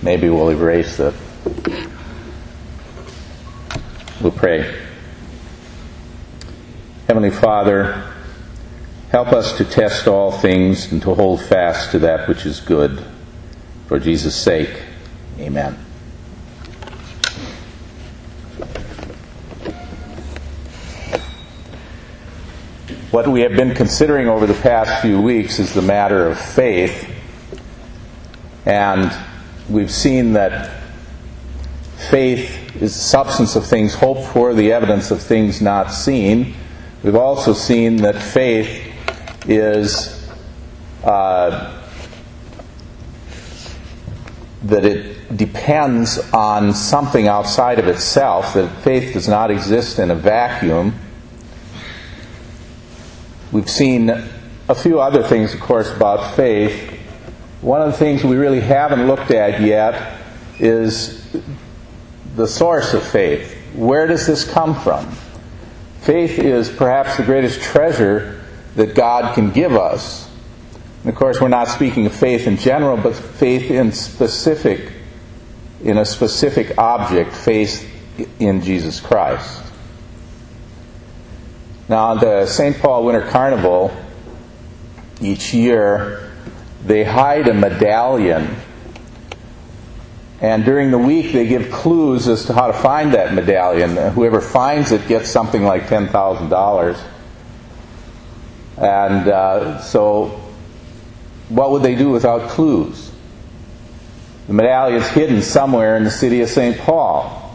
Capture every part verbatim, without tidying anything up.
maybe we'll erase it. We'll pray. Heavenly Father, help us to test all things and to hold fast to that which is good. For Jesus' sake, amen. What we have been considering over the past few weeks is the matter of faith. And we've seen that faith is the substance of things hoped for, the evidence of things not seen. We've also seen that faith is uh, that it depends on something outside of itself, that faith does not exist in a vacuum. We've seen a few other things, of course, about faith. One of the things we really haven't looked at yet is the source of faith. Where does this come from? Faith is perhaps the greatest treasure that God can give us. And of course, we're not speaking of faith in general, but faith in specific, in a specific object, faith in Jesus Christ. Now, on the Saint Paul Winter Carnival, each year, they hide a medallion. And during the week, they give clues as to how to find that medallion. Whoever finds it gets something like ten thousand dollars. And uh, so, what would they do without clues? The medallion's hidden somewhere in the city of Saint Paul.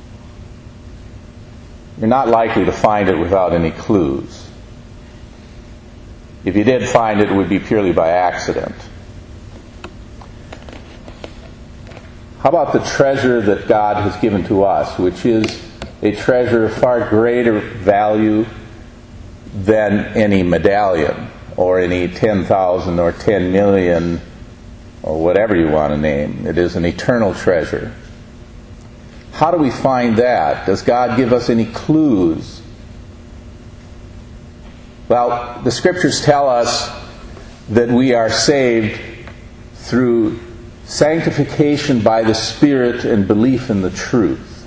You're not likely to find it without any clues. If you did find it, it would be purely by accident. How about the treasure that God has given to us, which is a treasure of far greater value than any medallion, or any ten thousand or ten million, or whatever you want to name. It is an eternal treasure. How do we find that? Does God give us any clues? Well, the Scriptures tell us that we are saved through sanctification by the Spirit and belief in the truth.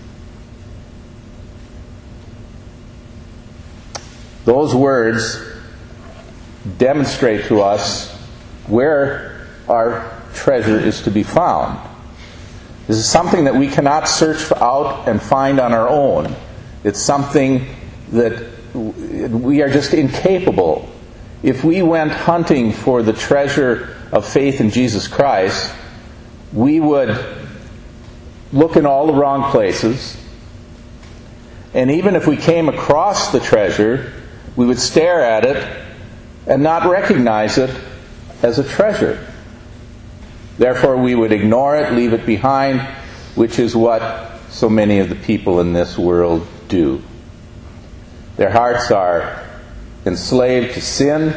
Those words demonstrate to us where our treasure is to be found. This is something that we cannot search out and find on our own. It's something that we are just incapable. If we went hunting for the treasure of faith in Jesus Christ, we would look in all the wrong places. And even if we came across the treasure, we would stare at it and not recognize it as a treasure. Therefore, we would ignore it, leave it behind, which is what so many of the people in this world do. Their hearts are enslaved to sin,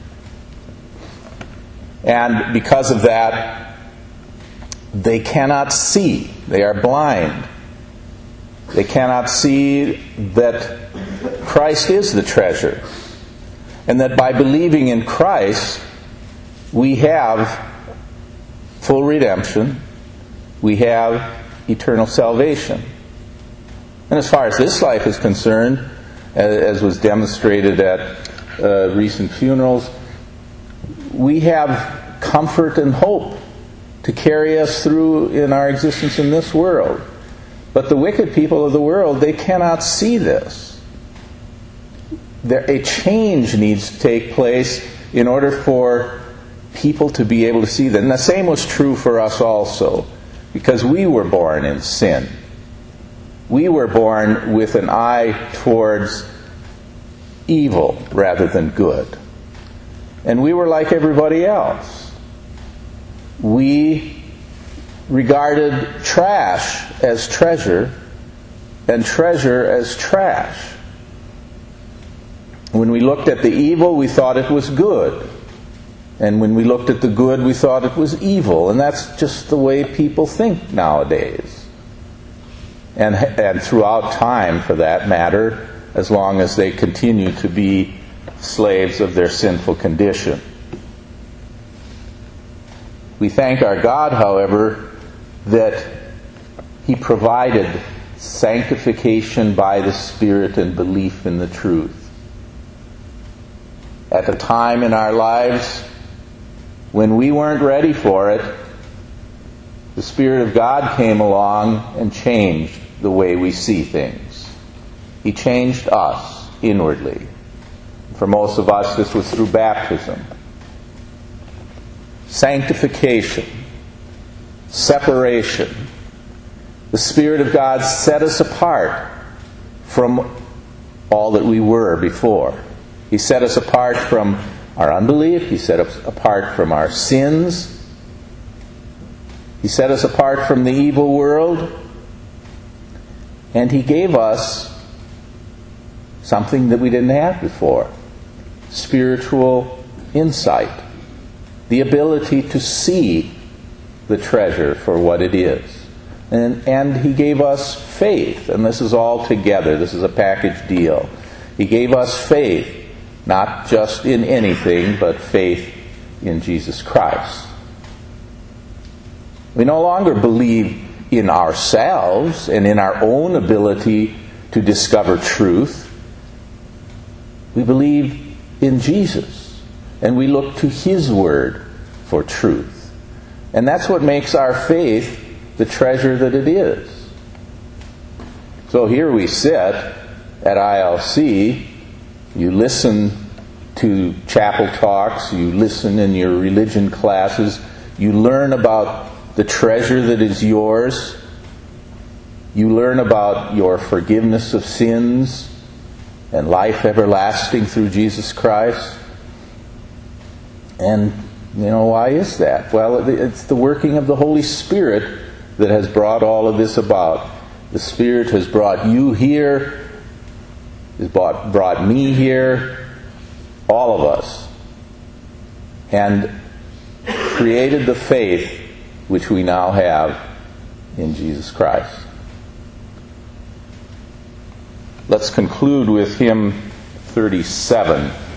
and because of that, they cannot see. They are blind. They cannot see that Christ is the treasure, and that by believing in Christ, we have full redemption, we have eternal salvation. And as far as this life is concerned, as was demonstrated at uh, recent funerals, we have comfort and hope to carry us through in our existence in this world. But the wicked people of the world, they cannot see this. There, a change needs to take place in order for people to be able to see that. And the same was true for us also, because we were born in sin. We were born with an eye towards evil rather than good. And we were like everybody else. We regarded trash as treasure and treasure as trash. When we looked at the evil, we thought it was good. And when we looked at the good, we thought it was evil. And that's just the way people think nowadays. And, and throughout time, for that matter, as long as they continue to be slaves of their sinful condition. We thank our God, however, that He provided sanctification by the Spirit and belief in the truth. At a time in our lives when we weren't ready for it, the Spirit of God came along and changed the way we see things. He changed us inwardly. For most of us, this was through baptism. Sanctification, separation. The Spirit of God set us apart from all that we were before. He set us apart from our unbelief. He set us apart from our sins. He set us apart from the evil world. And He gave us something that we didn't have before. Spiritual insight. The ability to see the treasure for what it is. And, and He gave us faith. And this is all together. This is a package deal. He gave us faith, not just in anything, but faith in Jesus Christ. We no longer believe in ourselves and in our own ability to discover truth. We believe in Jesus, and we look to His Word for truth. And that's what makes our faith the treasure that it is. So here we sit at I L C. You listen to chapel talks. You listen in your religion classes. You learn about the treasure that is yours. You learn about your forgiveness of sins and life everlasting through Jesus Christ. And, you know, why is that? Well, it's the working of the Holy Spirit that has brought all of this about. The Spirit has brought you here, has brought, brought me here, all of us, and created the faith which we now have in Jesus Christ. Let's conclude with hymn thirty-seven.